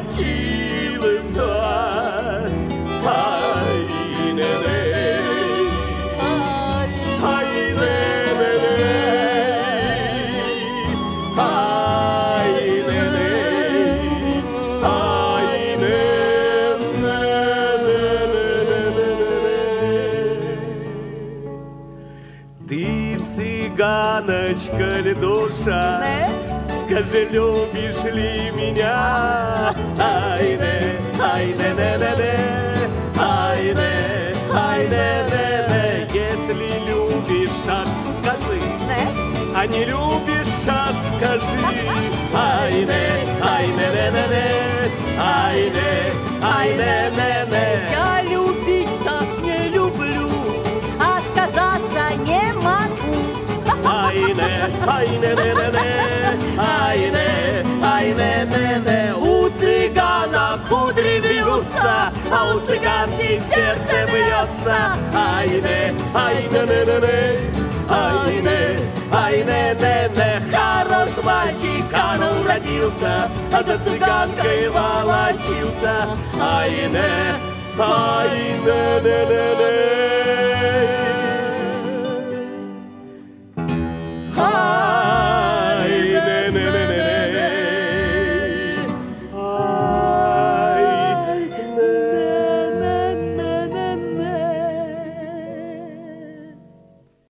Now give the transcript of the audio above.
Ты, цыганочка ледуша, скажи, любишь ли меня? Ай-не, ай-не-не-не-не, ай-не, ай-не-не-не. Если любишь, так скажи, а не любишь, откажи. Ай-не, ай-не-не-не-не, ай-не, ай-не-не-не. Я любить так не люблю, отказаться не могу. Ай-не, ай-не-не-не-не, ай-не, ай-не-не-не. У цыгана кудри вьются, а у цыганки сердце бьется. Ай-не, ай-не-не-не-не, ай-не, ай-не-не-не. Хорош мальчик, он родился, а за цыганкой волочился. Ай-не, ай-не-не-не-не.